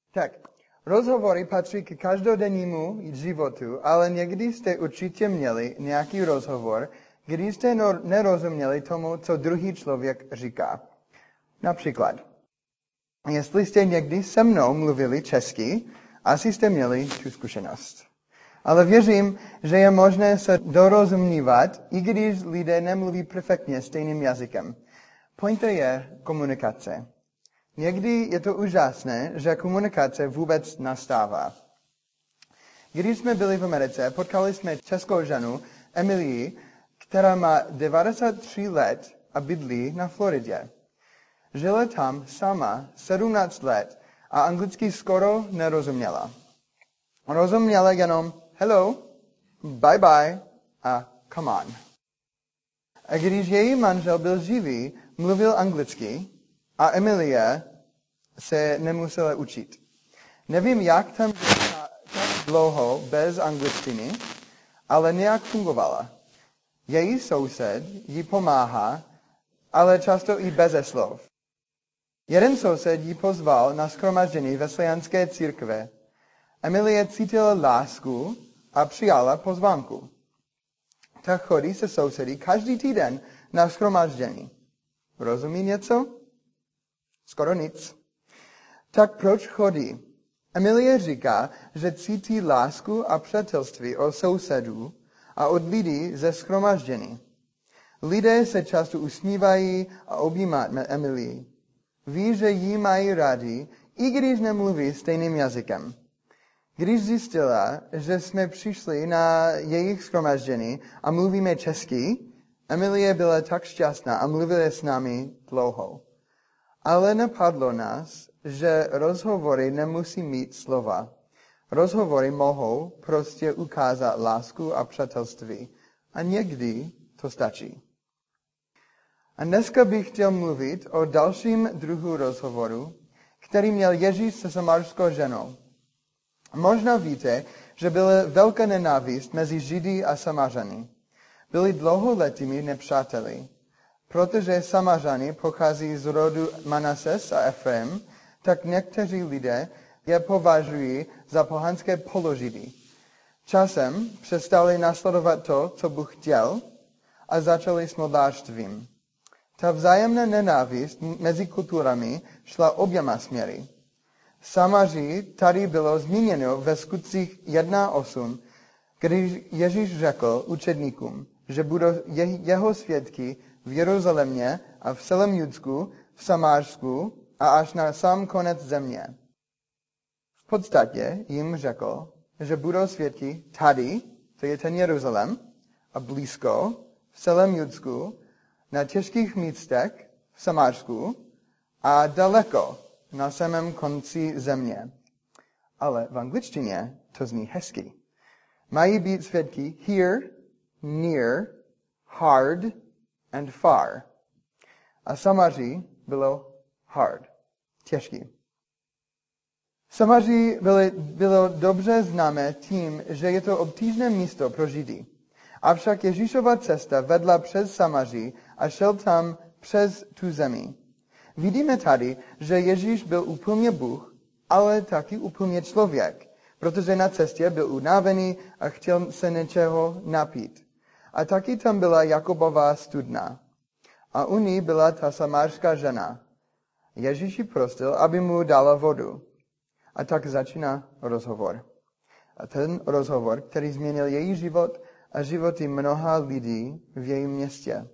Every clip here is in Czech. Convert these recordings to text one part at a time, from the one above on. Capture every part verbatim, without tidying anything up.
Tak, rozhovory patří k každodennímu životu, ale někdy jste určitě měli nějaký rozhovor, kdy jste nerozuměli tomu, co druhý člověk říká. Například, jestli jste někdy se mnou mluvili česky, asi jste měli tu zkušenost. Ale věřím, že je možné se dorozumívat, i když lidé nemluví perfektně stejným jazykem. Pointa je komunikace. Někdy je to úžasné, že komunikace vůbec nastává. Když jsme byli v Americe, potkali jsme českou ženu Emilii, která má devadesát tři let a bydlí na Floridě. Žila tam sama sedmnáct let a anglicky skoro nerozuměla. Rozuměla jenom hello, bye bye a come on. A když její manžel byl živý, mluvil anglicky a Emilie se nemusela učit. Nevím, jak tam byla tak dlouho bez angličtiny, ale nějak fungovala. Její soused jí pomáhá, ale často i beze slov. Jeden soused jí pozval na shromáždění Wesleyanské církve. Emilie cítila lásku a přijala pozvánku. Tak chodí se sousedy každý týden na shromáždění. Rozumí něco? Skoro nic. Tak proč chodí? Emilie říká, že cítí lásku a přátelství od sousedů a od lidí ze shromáždění. Lidé se často usmívají a objímají Emilii. Ví, že jí mají rádi, i když nemluví stejným jazykem. Když zjistila, že jsme přišli na jejich shromáždění a mluvíme česky, Emilie byla tak šťastná a mluvila s námi dlouho. Ale napadlo nás, že rozhovory nemusí mít slova. Rozhovory mohou prostě ukázat lásku a přátelství. A někdy to stačí. A dneska bych chtěl mluvit o dalším druhu rozhovoru, který měl Ježíš se samarskou ženou. Možná víte, že byla velká nenávist mezi Židy a Samařany. Byli dlouholetými nepřáteli. Protože Samařani pochází z rodu Manases a Efraim, tak někteří lidé je považují za pohanské položidy. Časem přestali následovat to, co Bůh chtěl, a začali s modlářstvím. Ta vzájemná nenávist mezi kulturami šla oběma směry. Samaří tady bylo zmíněno ve skutcích jedna osm, když Ježíš řekl učedníkům, že budou jeho svědky v Jeruzalémě a v celém Judsku, v Samársku a až na sám konec země. V podstatě jim řekl, že budou svědky tady, to je ten Jeruzalém, a blízko, v celém Judsku, na těžkých místech, v Samársku a daleko, na samém konci země. Ale v angličtině to zní hezky. Mají být svědky here, near, hard and far. A Samaří bylo hard, těžký. Samaří byly, bylo dobře známé tím, že je to obtížné místo pro Židy. Avšak Ježíšova cesta vedla přes Samaří a šel tam přes tu zemi. Vidíme tady, že Ježíš byl úplně Bůh, ale taky úplně člověk, protože na cestě byl unavený a chtěl se něčeho napít. A taky tam byla Jakobova studna. A u ní byla ta samárská žena. Ježíš ji prosil, aby mu dala vodu. A tak začíná rozhovor. A ten rozhovor, který změnil její život a životy mnoha lidí v jejím městě.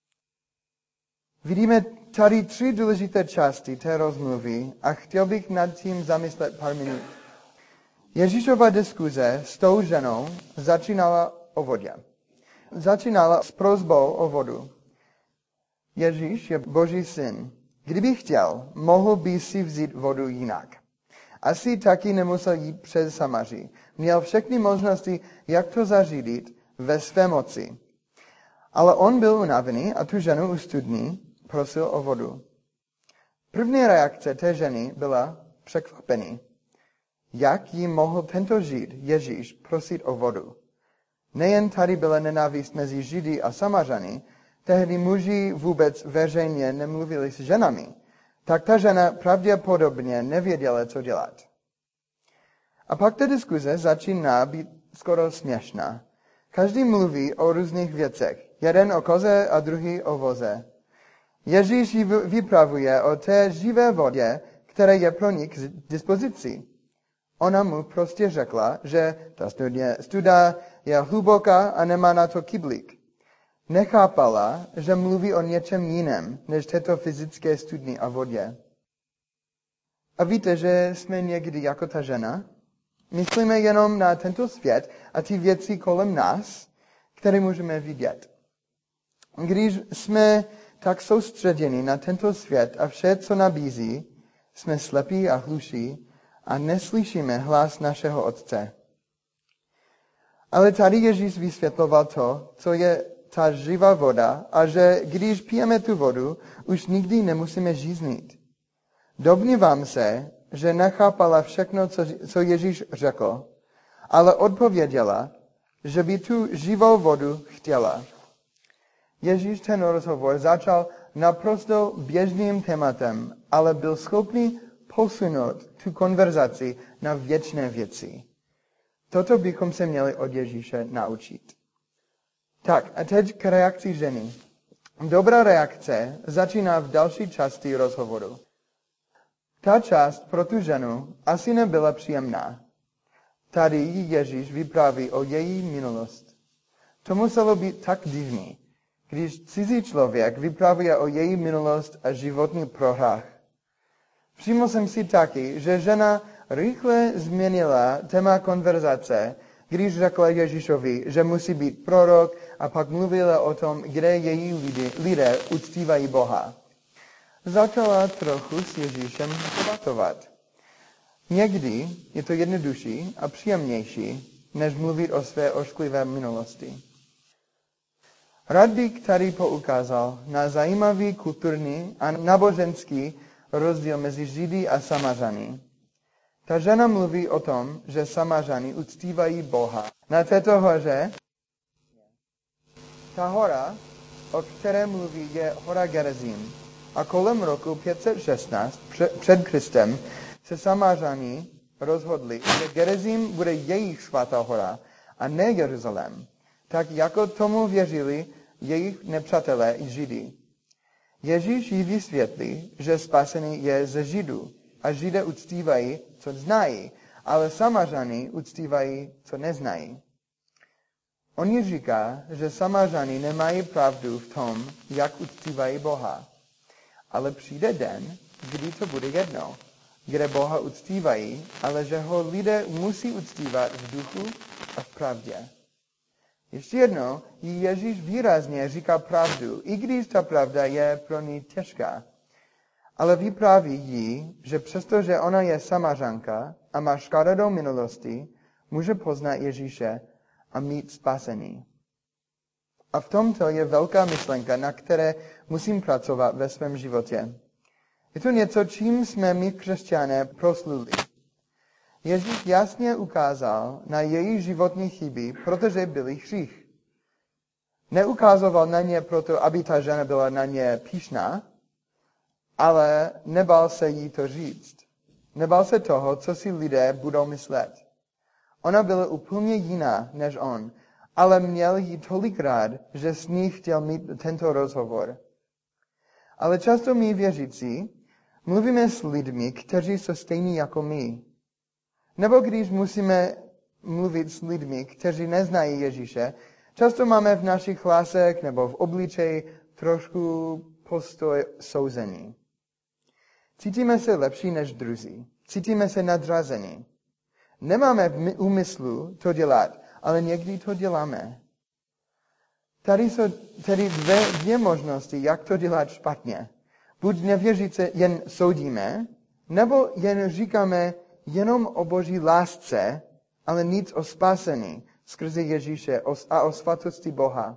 Vidíme tady tři důležité části té rozmluvy a chtěl bych nad tím zamyslet pár minut. Ježíšova diskuze s tou ženou začínala o vodě. Začínala s prosbou o vodu. Ježíš je Boží syn. Kdyby chtěl, mohl by si vzít vodu jinak. Asi taky nemusel jít přes Samaří. Měl všechny možnosti, jak to zařídit ve své moci. Ale on byl unavený a tu ženu u studny prosil o vodu. První reakce té ženy byla překvapený. Jak jí mohl tento Žid, Ježíš, prosit o vodu? Nejen tady byla nenávist mezi Židy a Samařany, tehdy muži vůbec veřejně nemluvili s ženami, tak ta žena pravděpodobně nevěděla, co dělat. A pak ta diskuze začíná být skoro směšná. Každý mluví o různých věcech. Jeden o koze a druhý o voze. Ježíš vypravuje o té živé vodě, která je pro ní k dispozici. Ona mu prostě řekla, že ta studa je hluboká a nemá na to kyblík. Nechápala, že mluví o něčem jiném, než této fyzické studni a vodě. A víte, že jsme někdy jako ta žena? Myslíme jenom na tento svět a ty věci kolem nás, které můžeme vidět. Když jsme tak soustředěni na tento svět a vše, co nabízí, jsme slepí a hluší a neslyšíme hlas našeho Otce. Ale tady Ježíš vysvětloval to, co je ta živá voda a že když pijeme tu vodu, už nikdy nemusíme žíznit. Domnívám se, že nechápala všechno, co, co Ježíš řekl, ale odpověděla, že by tu živou vodu chtěla. Ježíš ten rozhovor začal naprosto běžným tématem, ale byl schopný posunout tu konverzaci na věčné věci. Toto bychom se měli od Ježíše naučit. Tak, a teď k reakci ženy. Dobrá reakce začíná v další části rozhovoru. Ta část pro tu ženu asi nebyla příjemná. Tady Ježíš vypráví o její minulost. To muselo být tak divný, když cizí člověk vypráví o její minulost a životní prohrách. Všiml jsem si taky, že žena rychle změnila téma konverzace, když řekla Ježíšovi, že musí být prorok, a pak mluvila o tom, kde její lidi, lidé uctívají Boha. Začala trochu s Ježíšem debatovat. Někdy je to jednodušší a příjemnější, než mluvit o své ošklivé minulosti. Rád bych tady poukázal na zajímavý kulturní a náboženský rozdíl mezi Židy a Samařany. Ta žena mluví o tom, že Samařany uctívají Boha. Na této hoře, ta hora, o které mluví, je hora Gerizim. A kolem roku pět set šestnáct před Kristem se Samařani rozhodli, že Gerizim bude jejich svatá hora a ne Jeruzalém, tak jako tomu věřili jejich nepřátelé i Židy. Ježíš jí vysvětlí, že spasený je ze Židů a Židé uctívají, co znají, ale Samařani uctívají, co neznají. On jí říká, že Samařani nemají pravdu v tom, jak uctívají Boha. Ale přijde den, kdy to bude jedno, kde Boha uctívají, ale že ho lidé musí uctívat v duchu a v pravdě. Ještě jednou jí Ježíš výrazně říká pravdu, i když ta pravda je pro ní těžká. Ale vypráví jí, že přestože ona je Samařanka a má škaredou minulosti, může poznat Ježíše a mít spasení. A v tomto je velká myšlenka, na které musím pracovat ve svém životě. Je to něco, čím jsme my křesťané prosluli. Ježíš jasně ukázal na její životní chyby, protože byly hřích. Neukazoval na ně proto, aby ta žena byla na ně pyšná, ale nebál se jí to říct. Nebál se toho, co si lidé budou myslet. Ona byla úplně jiná než on, ale měl jí tolik rád, že s ní chtěl mít tento rozhovor. Ale často my věřící mluvíme s lidmi, kteří jsou stejní jako my. Nebo když musíme mluvit s lidmi, kteří neznají Ježíše, často máme v našich hlasech nebo v obličeji trošku postoj souzení. Cítíme se lepší než druzí. Cítíme se nadřazení. Nemáme v úmyslu to dělat, ale někdy to děláme. Tady jsou tedy dvě, dvě možnosti, jak to dělat špatně. Buď nevěříce jen soudíme, nebo jen říkáme jenom o Boží lásce, ale nic o spasení skrze Ježíše a o svatosti Boha.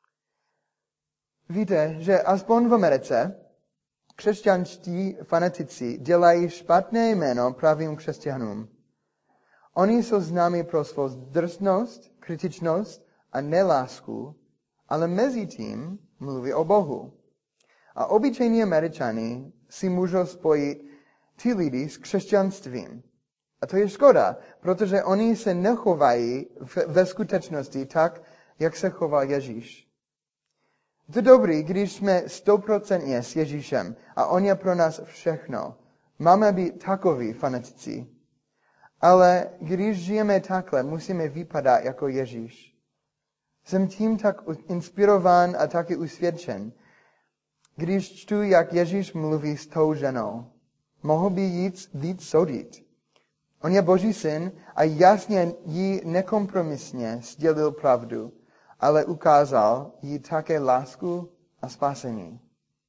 Víte, že aspoň v Americe křesťanští fanatici dělají špatné jméno pravým křesťanům. Oni jsou známí pro svou drsnost, kritičnost a nelásku, ale mezi tím mluví o Bohu. A obyčejní Američani si můžou spojit ty lidi s křesťanstvím. A to je škoda, protože oni se nechovají ve skutečnosti tak, jak se choval Ježíš. To je dobrý, když jsme stoprocentně s Ježíšem a on je pro nás všechno. Máme být takoví fanatici. Ale když žijeme takhle, musíme vypadat jako Ježíš. Jsem tím tak inspirován a taky usvědčen. Když čtu, jak Ježíš mluví s tou ženou, mohl by jít víc soudit. On je Boží syn a jasně jí nekompromisně sdělil pravdu, ale ukázal jí také lásku a spasení.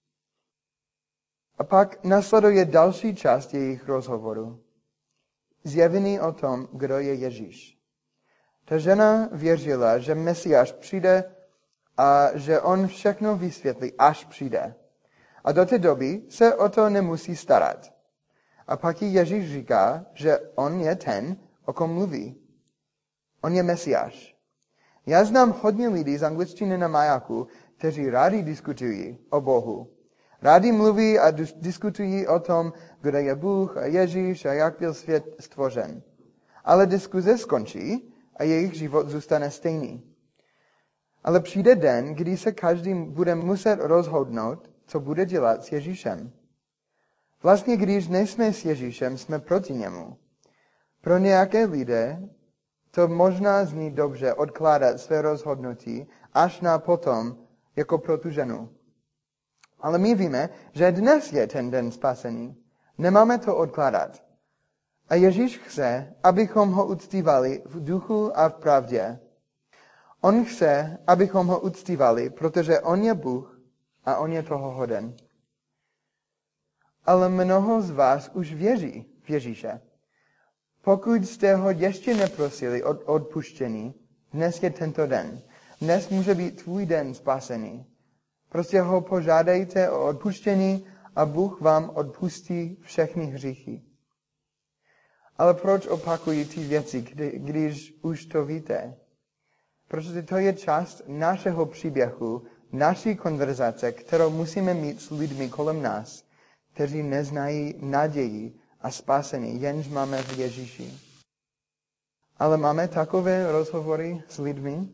A pak nasleduje další část jejich rozhovoru. Zjevení o tom, kdo je Ježíš. Ta žena věřila, že Mesiáš přijde a že on všechno vysvětlí, až přijde. A do té doby se o to nemusí starat. A pak jí Ježíš říká, že on je ten, o kom mluví. On je Mesiáš. Já znám hodně lidí z angličtiny na majáku, kteří rádi diskutují o Bohu. Rádi mluví a diskutují o tom, kdo je Bůh a Ježíš a jak byl svět stvořen. Ale diskuze skončí a jejich život zůstane stejný. Ale přijde den, kdy se každý bude muset rozhodnout, co bude dělat s Ježíšem. Vlastně, když nejsme s Ježíšem, jsme proti němu. Pro nějaké lidé to možná zní dobře odkládat své rozhodnutí až na potom, jako pro tu ženu. Ale my víme, že dnes je ten den spasení. Nemáme to odkládat. A Ježíš chce, abychom ho uctívali v duchu a v pravdě. On chce, abychom ho uctívali, protože on je Bůh a on je toho hoden. Ale mnoho z vás už věří v Ježíše. Pokud jste ho ještě neprosili o odpuštění, dnes je tento den. Dnes může být tvůj den spasení. Prostě ho požádejte o odpuštění a Bůh vám odpustí všechny hříchy. Ale proč opakují ty věci, kdy, když už to víte? Protože to je část našeho příběhu, naší konverzace, kterou musíme mít s lidmi kolem nás, kteří neznají naději a spasení, jenž máme v Ježíši. Ale máme takové rozhovory s lidmi?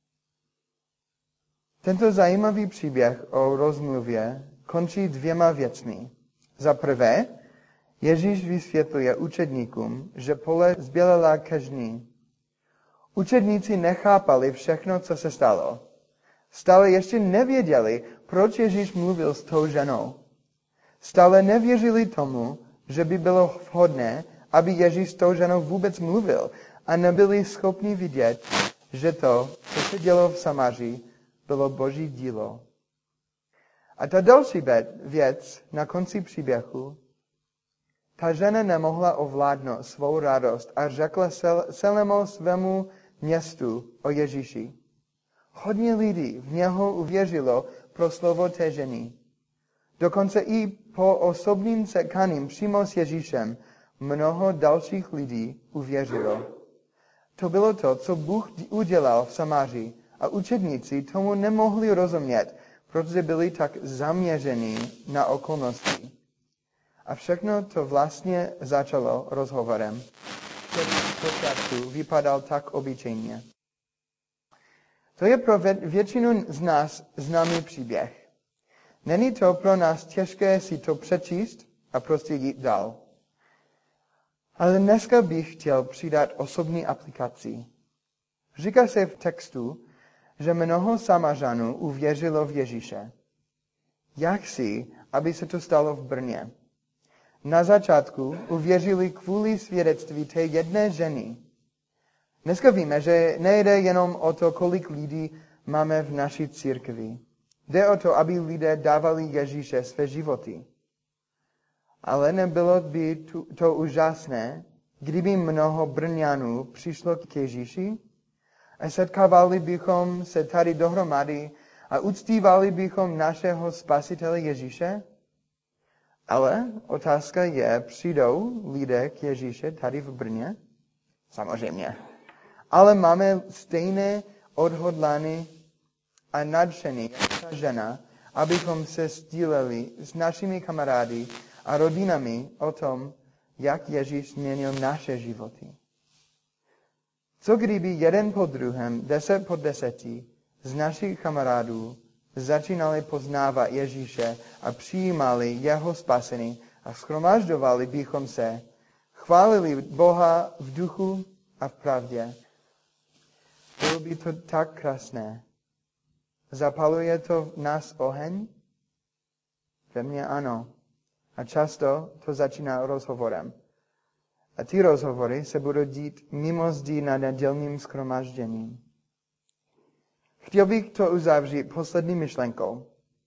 Tento zajímavý příběh o rozmluvě končí dvěma věcmi. Za prvé, Ježíš vysvětluje učedníkům, že pole zbělela ke žni. Učedníci nechápali všechno, co se stalo. Stále ještě nevěděli, proč Ježíš mluvil s tou ženou. Stále nevěřili tomu, že by bylo vhodné, aby Ježíš s tou ženou vůbec mluvil a nebyli schopni vidět, že to, co se dělo v Samaří, bylo Boží dílo. A ta další věc na konci příběhu, ta žena nemohla ovládnout svou radost a řekla celému svému městu o Ježíši. Hodně lidí v něho uvěřilo pro slovo té ženy. Dokonce i po osobním setkáním přímo s Ježíšem mnoho dalších lidí uvěřilo. To bylo to, co Bůh udělal v Samáři a učedníci tomu nemohli rozumět, protože byli tak zaměření na okolnosti. A všechno to vlastně začalo rozhovorem, který v počátku vypadal tak obyčejně. To je pro většinu z nás známý příběh. Není to pro nás těžké si to přečíst a prostě jít dál. Ale dneska bych chtěl přidat osobní aplikaci. Říká se v textu, že mnoho Samařanů uvěřilo v Ježíše. Jak si, aby se to stalo v Brně? Na začátku uvěřili kvůli svědectví té jedné ženy. Dneska víme, že nejde jenom o to, kolik lidí máme v naší církvi. Jde o to, aby lidé dávali Ježíše své životy. Ale nebylo by to úžasné, kdyby mnoho Brňanů přišlo k Ježíši a setkávali bychom se tady dohromady a uctívali bychom našeho spasitele Ježíše? Ale otázka je, přijdou lidé k Ježíše tady v Brně? Samozřejmě. Ale máme stejné odhodlání a nadšení jako ta žena, abychom se sdíleli s našimi kamarády a rodinami o tom, jak Ježíš změnil naše životy. Co kdyby jeden po druhém, deset po deseti, z našich kamarádů začínali poznávat Ježíše a přijímali jeho spasení a shromažďovali bychom se, chválili Boha v duchu a v pravdě. Bylo by to tak krásné. Zapaluje to v nás oheň? Ve mně ano. A často to začíná rozhovorem. A ty rozhovory se budou dít mimo zdí na nedělním shromáždění. Chtěl bych to uzavřít poslední myšlenkou.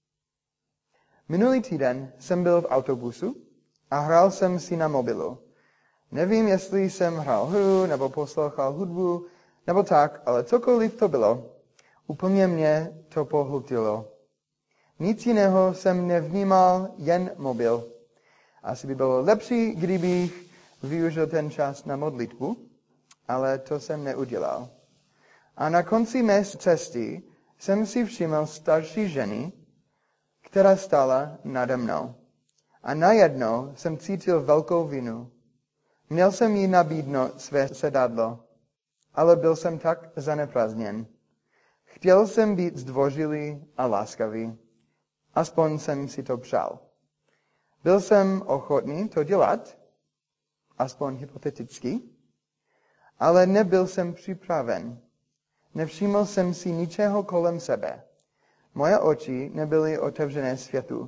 Minulý týden jsem byl v autobusu a hrál jsem si na mobilu. Nevím, jestli jsem hrál hru, nebo poslouchal hudbu, nebo tak, ale cokoliv to bylo, úplně mě to pohltilo. Nic jiného jsem nevnímal, jen mobil. Asi by bylo lepší, kdybych využil ten čas na modlitbu, ale to jsem neudělal. A na konci mé cesty jsem si všiml starší ženy, která stála nade mnou. A najednou jsem cítil velkou vinu. Měl jsem jí nabídnout své sedadlo, ale byl jsem tak zaneprázdněn. Chtěl jsem být zdvořilý a láskavý. Aspoň jsem si to přál. Byl jsem ochotný to dělat, aspoň hypoteticky, ale nebyl jsem připraven. Nevšiml jsem si ničeho kolem sebe. Moje oči nebyly otevřené světu.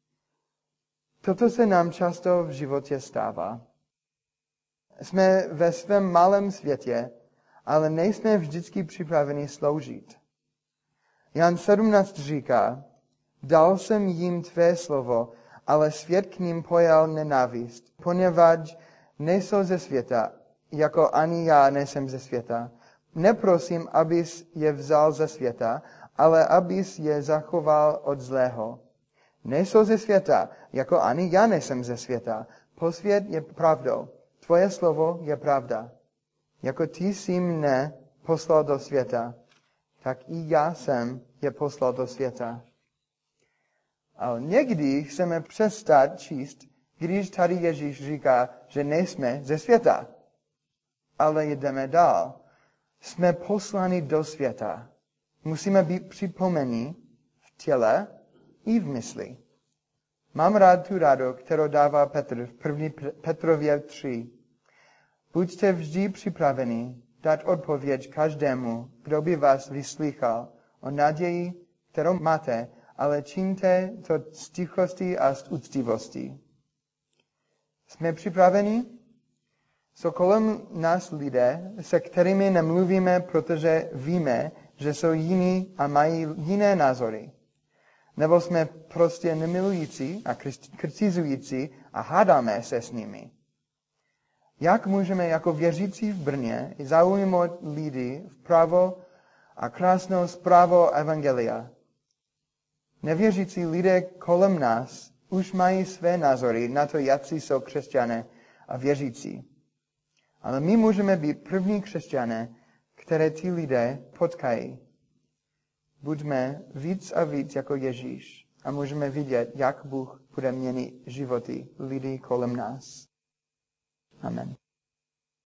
Toto se nám často v životě stává. Jsme ve svém malém světě, ale nejsme vždycky připraveni sloužit. Jan sedmnáct říká, dal jsem jim tvé slovo, ale svět k ním pojal nenávist, poněvadž nejsou ze světa, jako ani já nejsem ze světa. Neprosím, abys je vzal ze světa, ale abys je zachoval od zlého. Nejsou ze světa, jako ani já nejsem ze světa. Posvět je pravdou. Tvoje slovo je pravda. Jako ty jsi mne poslal do světa, tak i já jsem je poslal do světa. Ale někdy chceme přestat číst, když tady Ježíš říká, že nejsme ze světa. Ale jdeme dál. Jsme posláni do světa. Musíme být připomeni v těle i v mysli. Mám rád tu radu, kterou dává Petr v první Petrově tři. Buďte vždy připraveni dát odpověď každému, kdo by vás vyslýchal o naději, kterou máte, ale čiňte to s tichostí a s úctivostí. Jsme připraveni? Jsou kolem nás lidé, se kterými nemluvíme, protože víme, že jsou jiní a mají jiné názory. Nebo jsme prostě nemilující a kritizující a hádáme se s nimi. Jak můžeme jako věřící v Brně zaujmout lidi vpravo a krásnou zprávu evangelia? Nevěřící lidé kolem nás už mají své názory na to, jaký jsou křesťané a věřící. Ale my můžeme být první křesťané, které ti lidé potkají. Buďme víc a víc jako Ježíš a můžeme vidět, jak Bůh bude měnit životy lidí kolem nás. Amen.